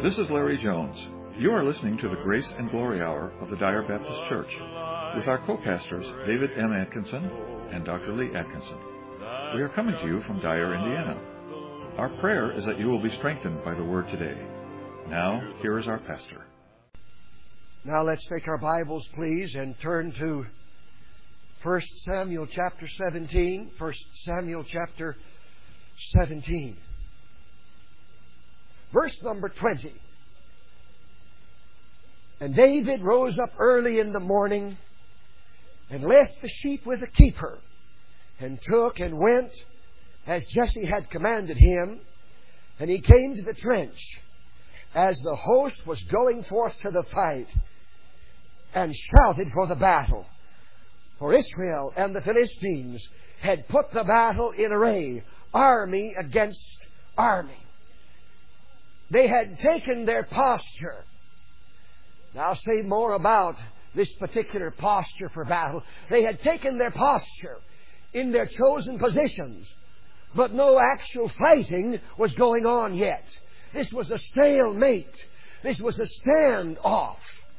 This is Larry Jones. You are listening to the Grace and Glory Hour of the Dyer Baptist Church with our co-pastors David M. Atkinson and Dr. Lee Atkinson. We are coming to you from Dyer, Indiana. Our prayer is that you will be strengthened by the Word today. Now, here is our pastor. Now let's take our Bibles, please, and turn to 1 Samuel chapter 17. 1 Samuel chapter 17. Verse number 20. And David rose up early in the morning and left the sheep with the keeper, and took and went as Jesse had commanded him. And he came to the trench as the host was going forth to the fight, and shouted for the battle. For Israel and the Philistines had put the battle in array, army against army. They had taken their posture. Now I'll say more about this particular posture for battle. They had taken their posture in their chosen positions, but no actual fighting was going on yet. This was a stalemate. This was a standoff.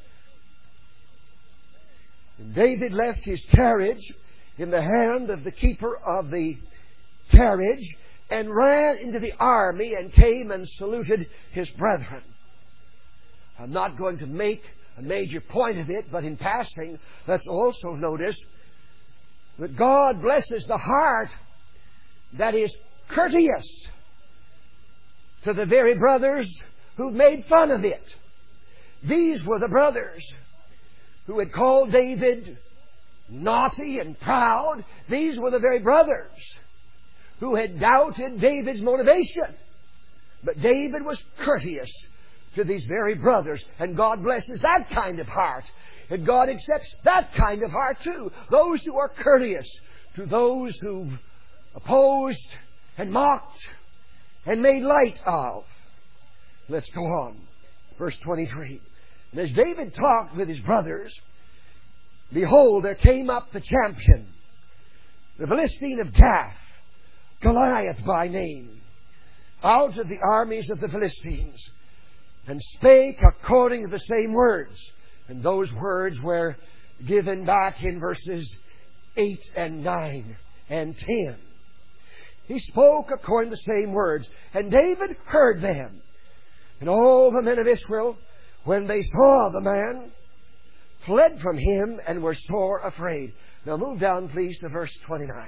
And David left his carriage in the hand of the keeper of the carriage and ran into the army and came and saluted his brethren. I'm not going to make a major point of it, but in passing, let's also notice that God blesses the heart that is courteous to the very brothers who made fun of it. These were the brothers who had called David naughty and proud. These were the very brothers who had doubted David's motivation. But David was courteous to these very brothers, and God blesses that kind of heart. And God accepts that kind of heart too. Those who are courteous to those who've opposed and mocked and made light of. Let's go on. Verse 23. And as David talked with his brothers, behold, there came up the champion, the Philistine of Gath, Goliath by name, out of the armies of the Philistines, and spake according to the same words. And those words were given back in verses 8 and 9 and 10. He spoke according to the same words, and David heard them. And all the men of Israel, when they saw the man, fled from him and were sore afraid. Now move down, please, to verse 29.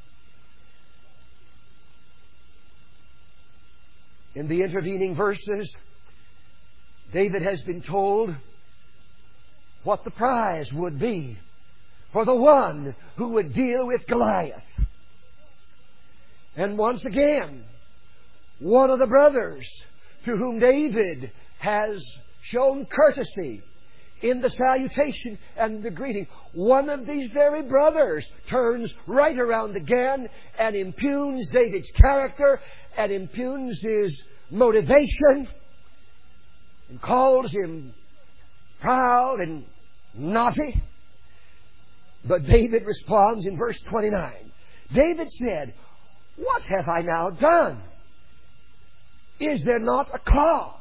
In the intervening verses, David has been told what the prize would be for the one who would deal with Goliath. And once again, one of the brothers to whom David has shown courtesy in the salutation and the greeting, one of these very brothers turns right around again and impugns David's character and impugns his motivation and calls him proud and naughty. But David responds in verse 29. David said, "What have I now done? Is there not a cause?"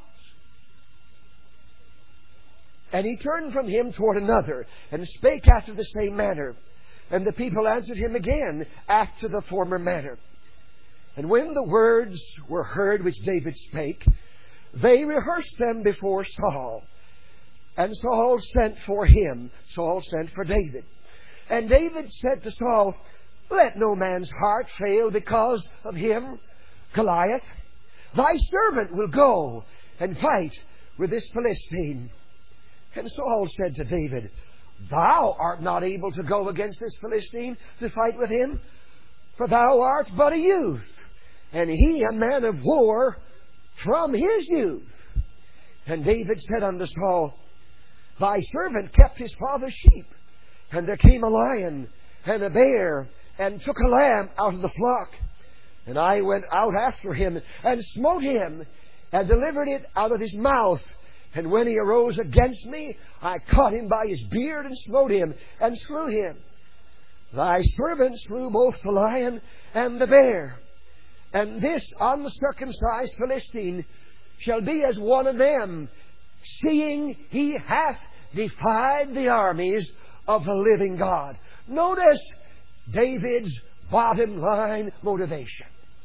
And he turned from him toward another, and spake after the same manner. And the people answered him again after the former manner. And when the words were heard which David spake, they rehearsed them before Saul. And Saul sent for him. Saul sent for David. And David said to Saul, "Let no man's heart fail because of him, Goliath. Thy servant will go and fight with this Philistine." And Saul said to David, "Thou art not able to go against this Philistine to fight with him, for thou art but a youth, and he a man of war from his youth." And David said unto Saul, "Thy servant kept his father's sheep, and there came a lion and a bear, and took a lamb out of the flock. And I went out after him, and smote him, and delivered it out of his mouth. And when he arose against me, I caught him by his beard, and smote him, and slew him. Thy servant slew both the lion and the bear. And this uncircumcised Philistine shall be as one of them, seeing he hath defied the armies of the living God. Notice David's bottom line motivation.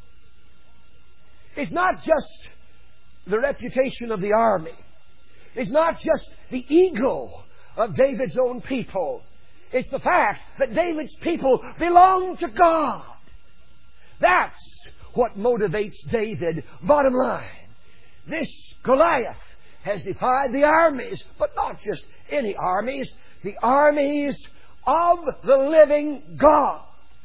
It's not just the reputation of the army. It's not just the ego of David's own people. It's the fact that David's people belong to God. That's what motivates David. Bottom line, this Goliath has defied the armies, but not just any armies, the armies of the living God.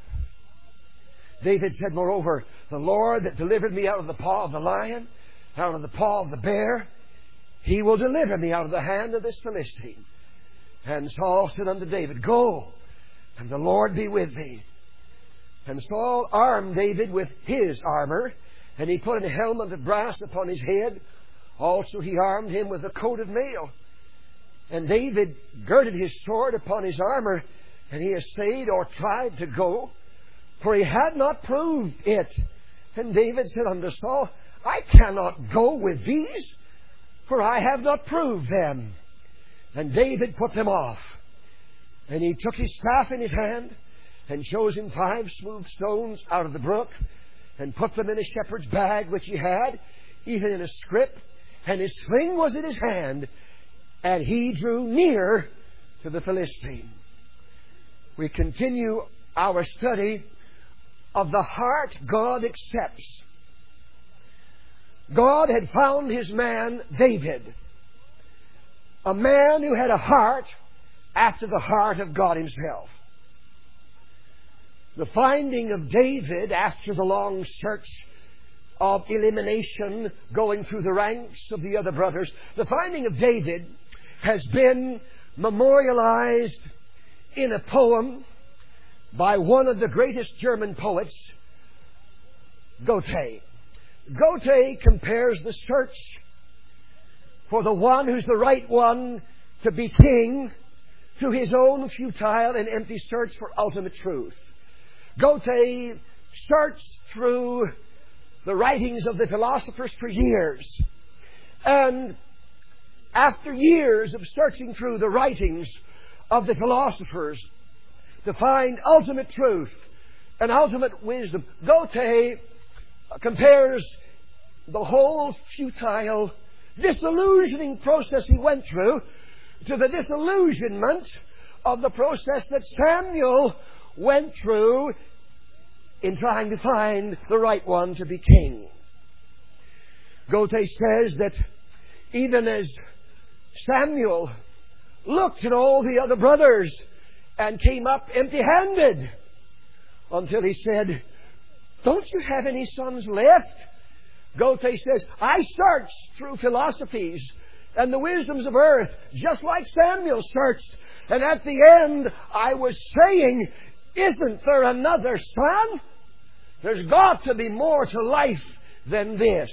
David said, moreover, the Lord that delivered me out of the paw of the lion, out of the paw of the bear, He will deliver me out of the hand of this Philistine. And Saul said unto David, Go, and the Lord be with thee. And Saul armed David with his armor, and he put a helmet of brass upon his head. Also he armed him with a coat of mail. And David girded his sword upon his armor, and he essayed or tried to go, for he had not proved it. And David said unto Saul, I cannot go with these, for I have not proved them. And David put them off. And he took his staff in his hand, and chose him 5 smooth stones out of the brook, and put them in a shepherd's bag which he had, even in a scrip, and his sling was in his hand, and he drew near to the Philistine. We continue our study of the heart God accepts. God had found His man David, a man who had a heart after the heart of God Himself. The finding of David after the long search of elimination going through the ranks of the other brothers, the finding of David has been memorialized in a poem by one of the greatest German poets, Goethe. Goethe compares the search for the one who's the right one to be king to his own futile and empty search for ultimate truth. Goethe searched through the writings of the philosophers for years. And after years of searching through the writings of the philosophers to find ultimate truth and ultimate wisdom, Goethe compares the whole futile, disillusioning process he went through to the disillusionment of the process that Samuel went through in trying to find the right one to be king. Goethe says that even as Samuel looked at all the other brothers and came up empty-handed until he said, Don't you have any sons left? Goethe says, I searched through philosophies and the wisdoms of earth just like Samuel searched. And at the end I was saying, Isn't there another son? There's got to be more to life than this.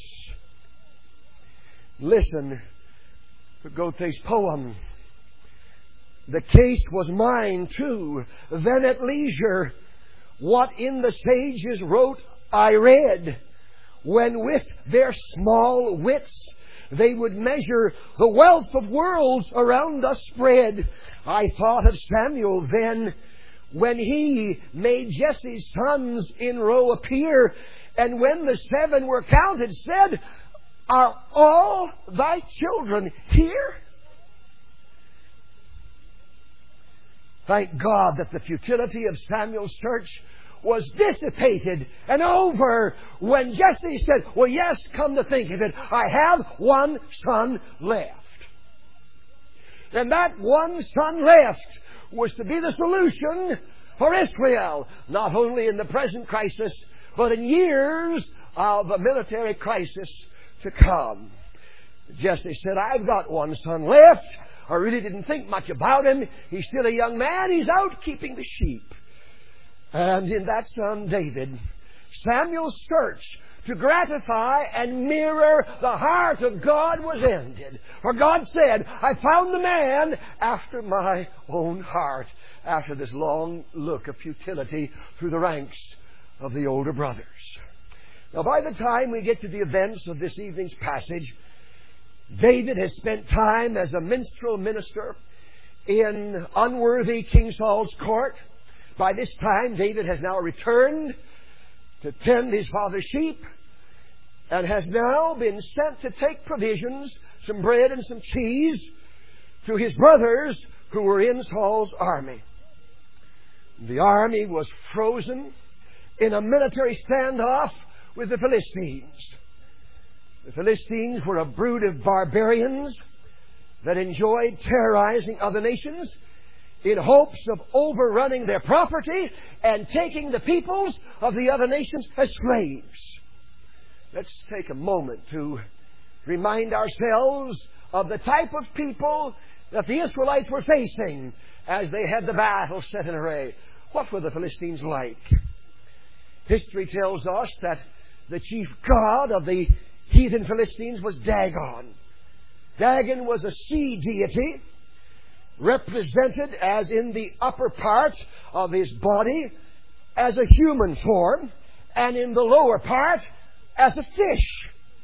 Listen to Goethe's poem. The case was mine too. Then at leisure, what in the sages wrote I read, when with their small wits they would measure the wealth of worlds around us spread. I thought of Samuel then, when he made Jesse's sons in row appear, and when the 7 were counted, said, Are all thy children here? Thank God that the futility of Samuel's search was dissipated and over when Jesse said, Well, yes, come to think of it, I have one son left. And that one son left was to be the solution for Israel, not only in the present crisis, but in years of a military crisis to come. Jesse said, I've got one son left. I really didn't think much about him. He's still a young man. He's out keeping the sheep. And in that son, David, Samuel's search to gratify and mirror the heart of God was ended. For God said, I found the man after my own heart, after this long look of futility through the ranks of the older brothers. Now, by the time we get to the events of this evening's passage, David has spent time as a minstrel minister in unworthy King Saul's court. By this time, David has now returned to tend his father's sheep and has now been sent to take provisions, some bread and some cheese, to his brothers who were in Saul's army. The army was frozen in a military standoff with the Philistines. The Philistines were a brood of barbarians that enjoyed terrorizing other nations in hopes of overrunning their property and taking the peoples of the other nations as slaves. Let's take a moment to remind ourselves of the type of people that the Israelites were facing as they had the battle set in array. What were the Philistines like? History tells us that the chief god of the heathen Philistines was Dagon. Dagon was a sea deity, represented as in the upper part of his body as a human form, and in the lower part as a fish.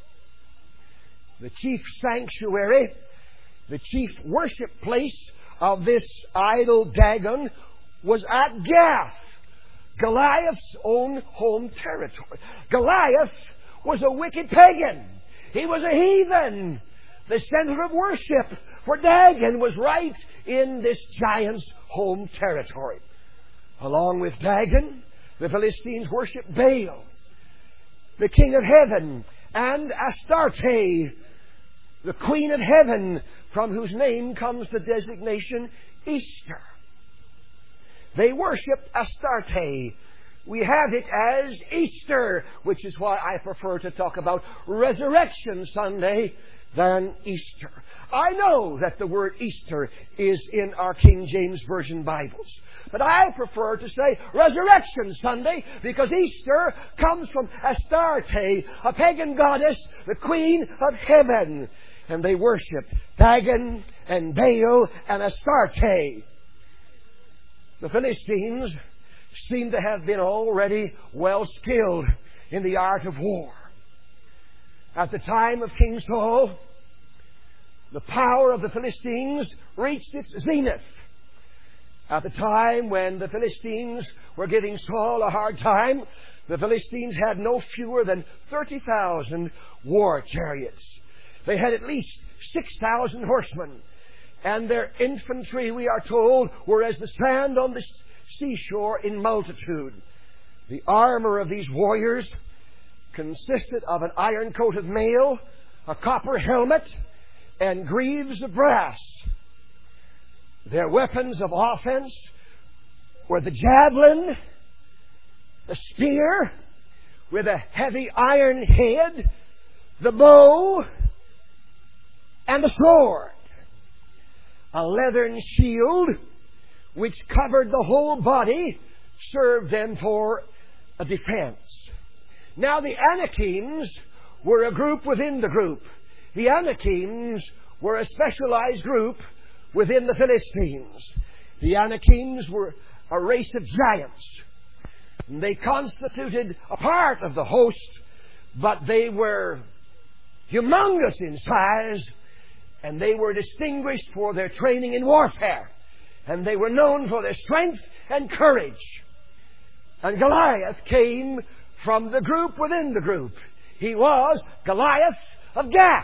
The chief sanctuary, the chief worship place of this idol Dagon was at Gath, Goliath's own home territory. Goliath was a wicked pagan. He was a heathen. The center of worship for Dagon was right in this giant's home territory. Along with Dagon, the Philistines worshipped Baal, the king of heaven, and Astarte, the queen of heaven, from whose name comes the designation Easter. They worshipped Astarte. We have it as Easter, which is why I prefer to talk about Resurrection Sunday than Easter. I know that the word Easter is in our King James Version Bibles, but I prefer to say Resurrection Sunday because Easter comes from Astarte, a pagan goddess, the queen of heaven. And they worshipped Dagon and Baal and Astarte. The Philistines seem to have been already well skilled in the art of war. At the time of King Saul, the power of the Philistines reached its zenith. At the time when the Philistines were giving Saul a hard time, the Philistines had no fewer than 30,000 war chariots. They had at least 6,000 horsemen. And their infantry, we are told, were as the sand on the seashore in multitude. The armor of these warriors consisted of an iron coat of mail, a copper helmet, and greaves of brass. Their weapons of offense were the javelin, the spear with a heavy iron head, the bow, and the sword. A leathern shield which covered the whole body served them for a defense. Now the Anakims were a group within the group. The Anakims were a specialized group within the Philistines. The Anakims were a race of giants. They constituted a part of the host, but they were humongous in size, and they were distinguished for their training in warfare. And they were known for their strength and courage. And Goliath came from the group within the group. He was Goliath of Gath.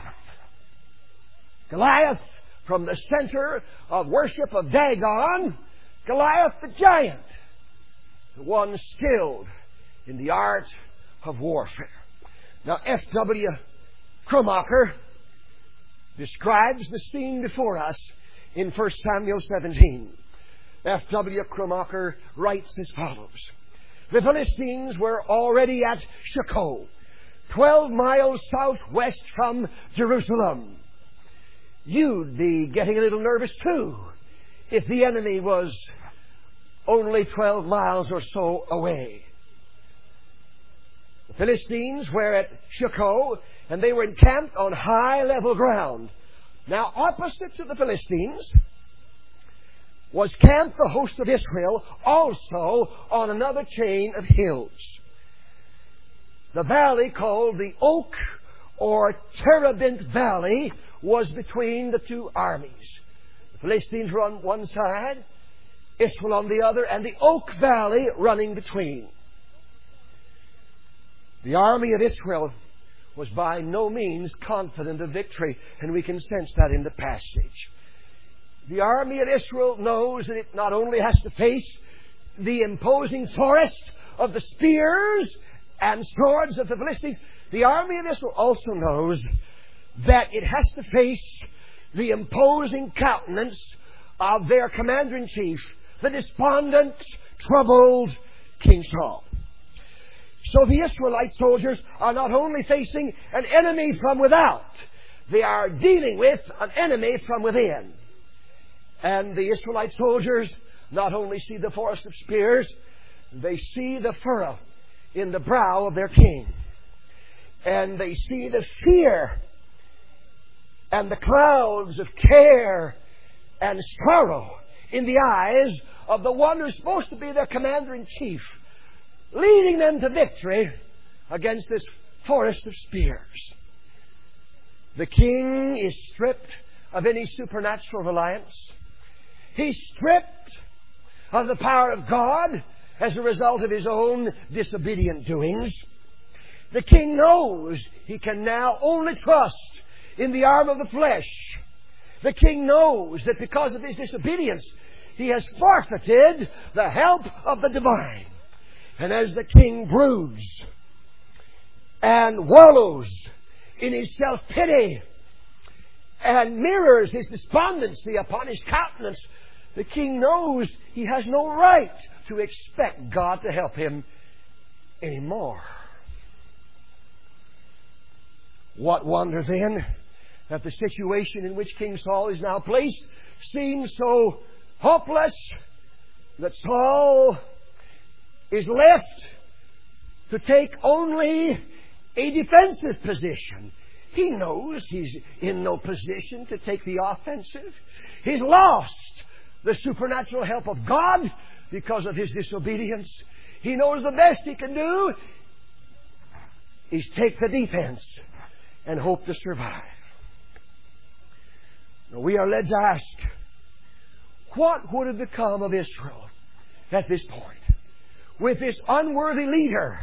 Goliath from the center of worship of Dagon. Goliath the giant. The one skilled in the art of warfare. Now F.W. Cromacher describes the scene before us in 1 Samuel 17. F.W. Cromacher writes as follows. The Philistines were already at Shecco, 12 miles southwest from Jerusalem. You'd be getting a little nervous too if the enemy was only 12 miles or so away. The Philistines were at Shecco, and they were encamped on high level ground. Now, opposite to the Philistines was camped the host of Israel, also on another chain of hills. The valley called the Oak or Terebinth Valley was between the two armies. The Philistines were on one side, Israel on the other, and the Oak Valley running between. The army of Israel was by no means confident of victory, and we can sense that in the passage. The army of Israel knows that it not only has to face the imposing forest of the spears and swords of the Philistines, the army of Israel also knows that it has to face the imposing countenance of their commander-in-chief, the despondent, troubled King Saul. So the Israelite soldiers are not only facing an enemy from without, they are dealing with an enemy from within. And the Israelite soldiers not only see the forest of spears, they see the furrow in the brow of their king. And they see the fear and the clouds of care and sorrow in the eyes of the one who's supposed to be their commander-in-chief, leading them to victory against this forest of spears. The king is stripped of any supernatural reliance. He's stripped of the power of God as a result of his own disobedient doings. The king knows he can now only trust in the arm of the flesh. The king knows that because of his disobedience, he has forfeited the help of the divine. And as the king broods and wallows in his self-pity and mirrors his despondency upon his countenance, the king knows he has no right to expect God to help him anymore. What wonder then that the situation in which King Saul is now placed seems so hopeless that Saul is left to take only a defensive position. He knows he's in no position to take the offensive. He's lost the supernatural help of God because of his disobedience. He knows the best he can do is take the defense and hope to survive. Now, we are led to ask, what would have become of Israel at this point? With this unworthy leader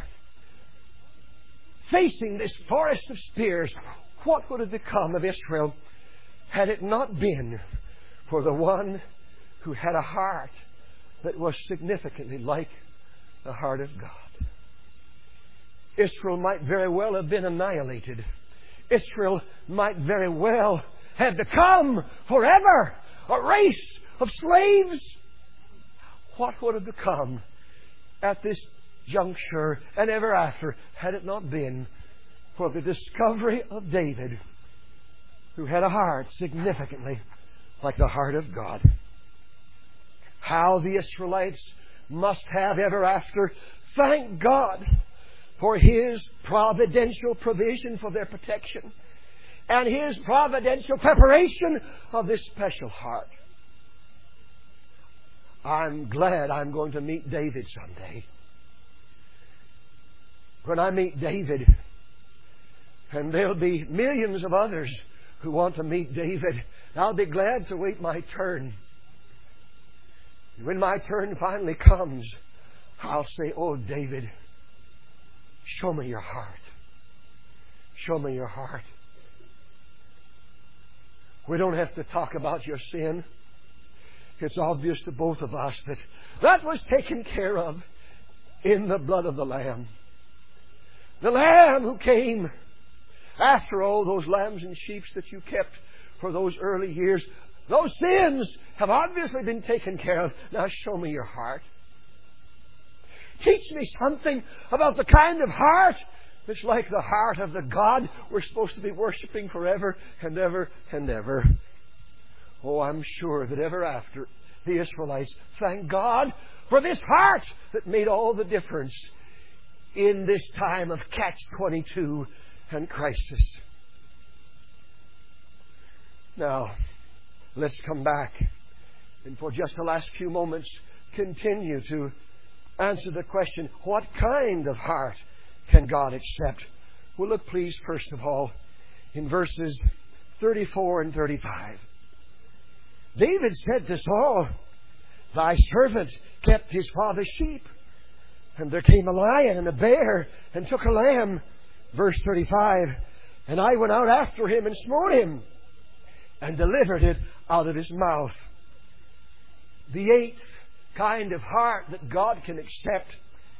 facing this forest of spears, what would have become of Israel had it not been for the one who had a heart that was significantly like the heart of God? Israel might very well have been annihilated. Israel might very well have become forever a race of slaves. What would have become at this juncture and ever after had it not been for the discovery of David, who had a heart significantly like the heart of God? How the Israelites must have ever after thanked God for His providential provision for their protection and His providential preparation of this special heart. I'm glad I'm going to meet David someday. When I meet David, and there'll be millions of others who want to meet David, I'll be glad to wait my turn. When my turn finally comes, I'll say, "Oh, David, show me your heart. Show me your heart." We don't have to talk about your sin. It's obvious to both of us that that was taken care of in the blood of the Lamb. The Lamb who came after all those lambs and sheep that you kept for those early years. Those sins have obviously been taken care of. Now show me your heart. Teach me something about the kind of heart that's like the heart of the God we're supposed to be worshiping forever and ever and ever. Oh, I'm sure that ever after the Israelites thank God for this heart that made all the difference in this time of catch-22 and crisis. Now, let's come back and for just the last few moments continue to answer the question, what kind of heart can God accept? Well, look please first of all in verses 34 and 35. David said to Saul, "Thy servant kept his father's sheep, and there came a lion and a bear and took a lamb." Verse 35, "And I went out after him and smote him and delivered it out of his mouth." The eighth kind of heart that God can accept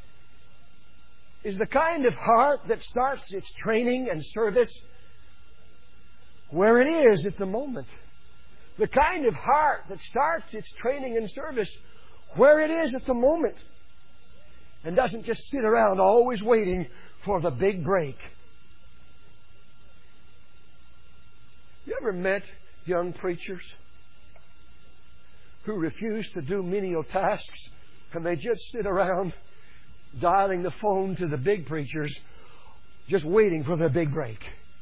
is the kind of heart that starts its training and service where it is at the moment. The kind of heart that starts its training and service where it is at the moment and doesn't just sit around always waiting for the big break. You ever met young preachers who refuse to do menial tasks and they just sit around dialing the phone to the big preachers just waiting for the big break?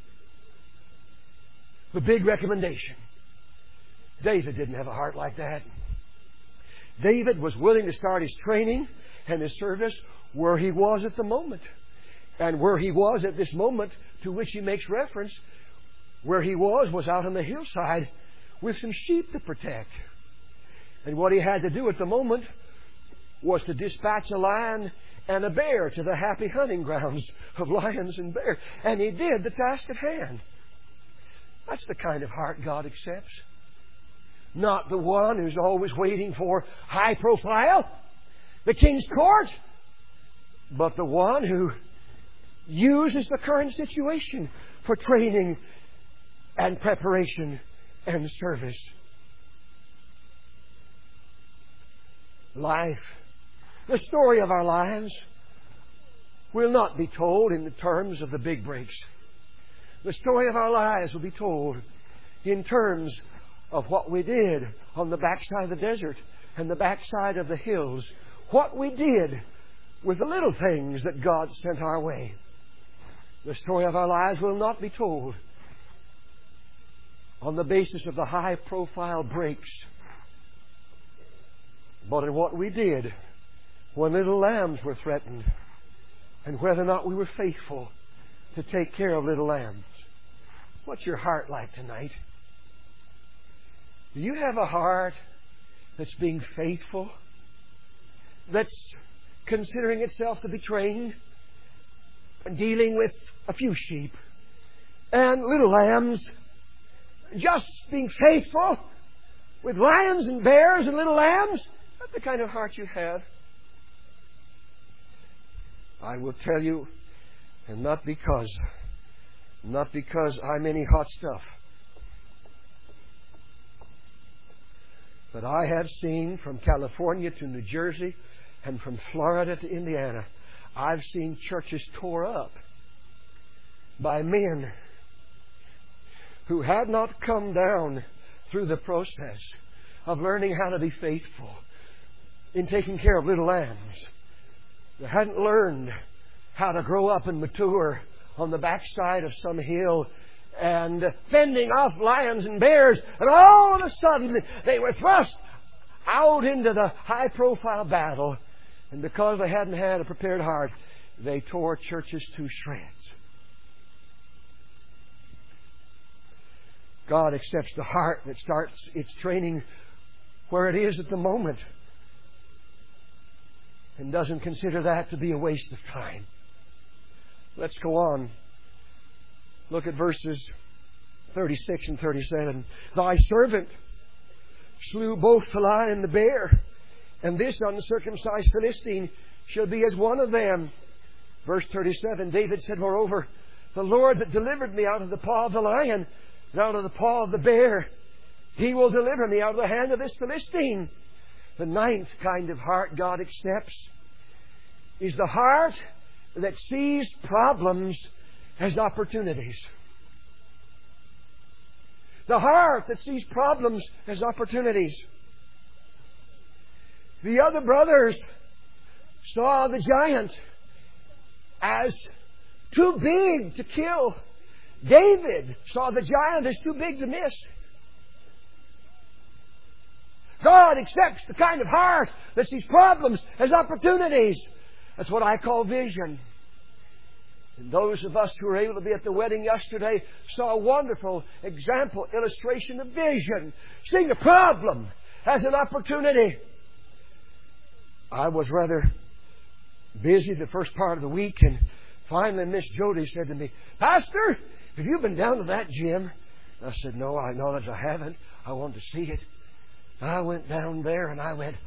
The big recommendation. David didn't have a heart like that. David was willing to start his training and his service where he was at the moment. And where he was at this moment to which he makes reference, where he was out on the hillside with some sheep to protect. And what he had to do at the moment was to dispatch a lion and a bear to the happy hunting grounds of lions and bears. And he did the task at hand. That's the kind of heart God accepts. Not the one who's always waiting for high profile, the king's court, but the one who uses the current situation for training and preparation and service. Life, the story of our lives, will not be told in the terms of the big breaks. The story of our lives will be told in terms of what we did on the backside of the desert and the backside of the hills. What we did with the little things that God sent our way. The story of our lives will not be told on the basis of the high-profile breaks, but in what we did when little lambs were threatened and whether or not we were faithful to take care of little lambs. What's your heart like tonight? Do you have a heart that's being faithful? That's considering itself to be trained and dealing with a few sheep and little lambs? Just being faithful with lions and bears and little lambs? That's the kind of heart you have. I will tell you, and not because I'm any hot stuff, but I have seen from California to New Jersey and from Florida to Indiana, I've seen churches tore up by men who had not come down through the process of learning how to be faithful in taking care of little lambs. They hadn't learned how to grow up and mature on the backside of some hill and fending off lions and bears, and all of a sudden they were thrust out into the high-profile battle, and because they hadn't had a prepared heart, they tore churches to shreds. God accepts the heart that starts its training where it is at the moment and doesn't consider that to be a waste of time. Let's go on. Look at verses 36 and 37. Thy servant slew both the lion and the bear, and this uncircumcised Philistine shall be as one of them. Verse 37, David said, moreover, the Lord that delivered me out of the paw of the lion and out of the paw of the bear, He will deliver me out of the hand of this Philistine. The ninth kind of heart God accepts is the heart that sees problems as opportunities. The heart that sees problems as opportunities. The other brothers saw the giant as too big to kill. David saw the giant as too big to miss. God accepts the kind of heart that sees problems as opportunities. That's what I call vision. And those of us who were able to be at the wedding yesterday saw a wonderful example, illustration of vision. Seeing the problem as an opportunity. I was rather busy the first part of the week, and finally Miss Jody said to me, "Pastor, have you been down to that gym?" I said, "No, I acknowledge I haven't. I wanted to see it." I went down there and I went,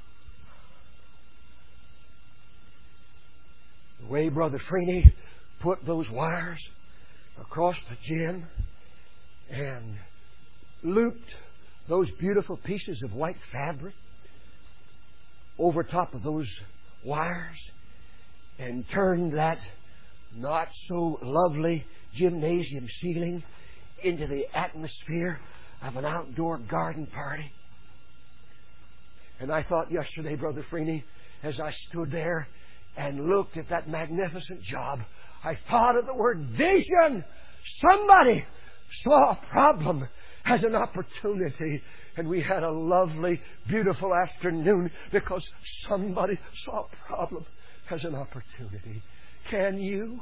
the way Brother Freeney put those wires across the gym and looped those beautiful pieces of white fabric over top of those wires and turned that not so lovely gymnasium ceiling into the atmosphere of an outdoor garden party. And I thought yesterday, Brother Freeney, as I stood there and looked at that magnificent job, I thought of the word vision. Somebody saw a problem as an opportunity. And we had a lovely, beautiful afternoon because somebody saw a problem as an opportunity. Can you?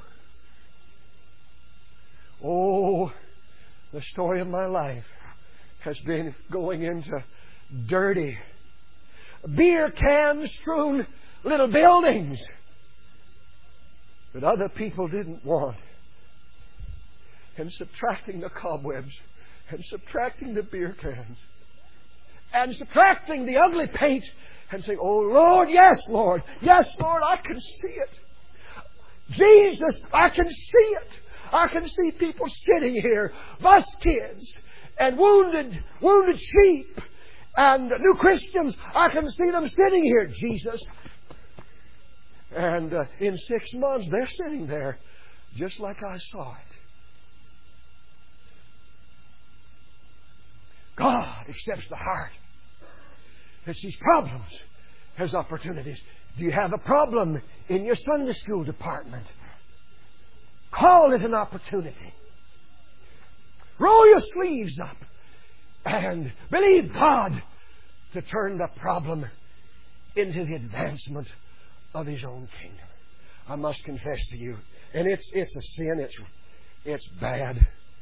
Oh, the story of my life has been going into dirty, beer can strewn little buildings that other people didn't want, and subtracting the cobwebs, and subtracting the beer cans, and subtracting the ugly paint, and saying, "Oh Lord, yes Lord, I can see it. Jesus, I can see it. I can see people sitting here, bus kids, and wounded sheep, and new Christians. I can see them sitting here, Jesus." And in 6 months, they're sitting there just like I saw it. God accepts the heart that sees problems as opportunities. Do you have a problem in your Sunday school department? Call it an opportunity. Roll your sleeves up and believe God to turn the problem into the advancement of His own kingdom. I must confess to you, and it's a sin, it's bad.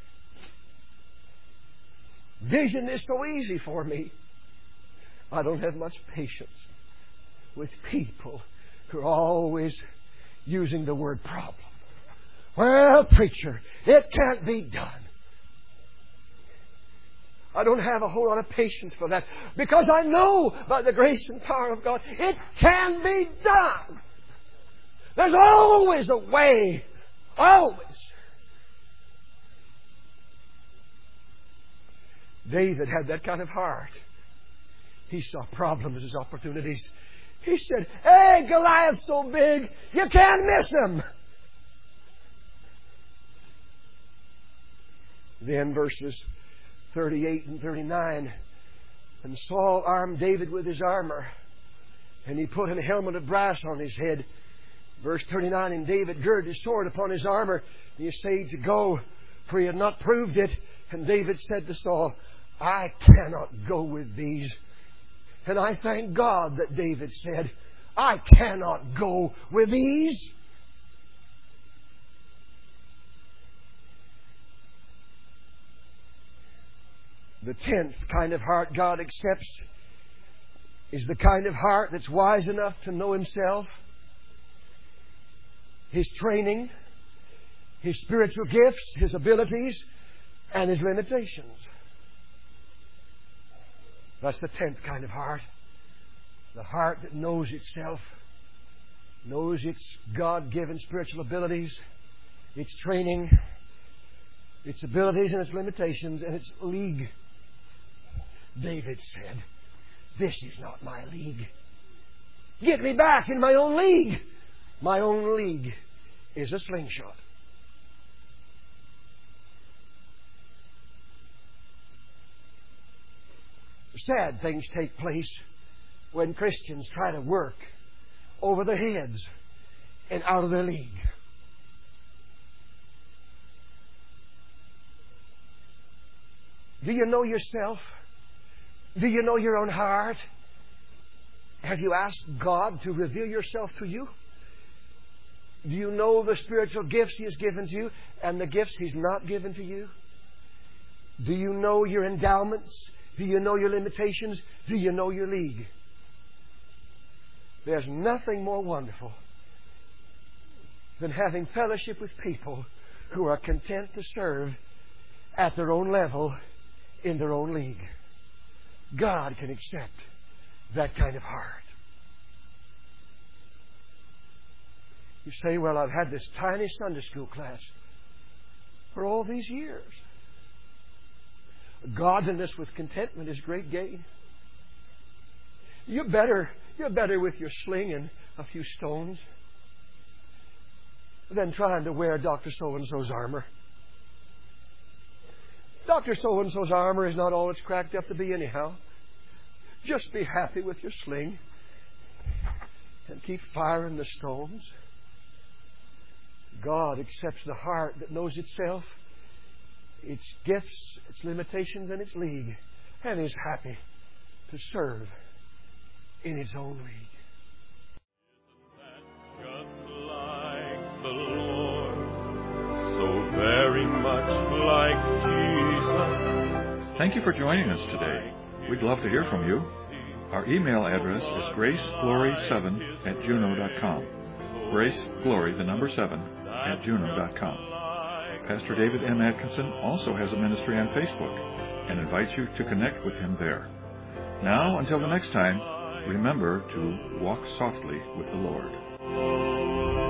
Vision is so easy for me. I don't have much patience with people who are always using the word problem. "Well, preacher, it can't be done." I don't have a whole lot of patience for that, because I know by the grace and power of God it can be done. There's always a way. Always. David had that kind of heart. He saw problems as opportunities. He said, "Hey, Goliath's so big, you can't miss him." Then verses 38 and 39. "And Saul armed David with his armor, and he put a helmet of brass on his head." Verse 39, "And David girded his sword upon his armor, and he essayed to go, for he had not proved it. And David said to Saul, I cannot go with these. And I thank God that David said, I cannot go with these. The 10th kind of heart God accepts is the kind of heart that's wise enough to know himself, his training, his spiritual gifts, his abilities, and his limitations. That's the 10th kind of heart. The heart that knows itself, knows its God-given spiritual abilities, its training, its abilities and its limitations, and its league. David said, this is not my league. Get me back in my own league. My own league is a slingshot. Sad things take place when Christians try to work over their heads and out of their league. Do you know yourself? Do you know your own heart? Have you asked God to reveal yourself to you? Do you know the spiritual gifts He has given to you and the gifts He's not given to you? Do you know your endowments? Do you know your limitations? Do you know your league? There's nothing more wonderful than having fellowship with people who are content to serve at their own level in their own league. God can accept that kind of heart. You say, well, I've had this tiny Sunday school class for all these years. Godliness with contentment is great gain. You're better with your sling and a few stones than trying to wear Dr. So-and-so's armor. Dr. So-and-so's armor is not all it's cracked up to be anyhow. Just be happy with your sling and keep firing the stones. God accepts the heart that knows itself, its gifts, its limitations, and its league, and is happy to serve in its own league. Just like the Lord, so very much like Jesus. Thank you for joining us today. We'd love to hear from you. Our email address is graceglory7@juno.com. graceglory, the number 7, @juno.com. Pastor David M. Atkinson also has a ministry on Facebook and invites you to connect with him there. Now, until the next time, remember to walk softly with the Lord.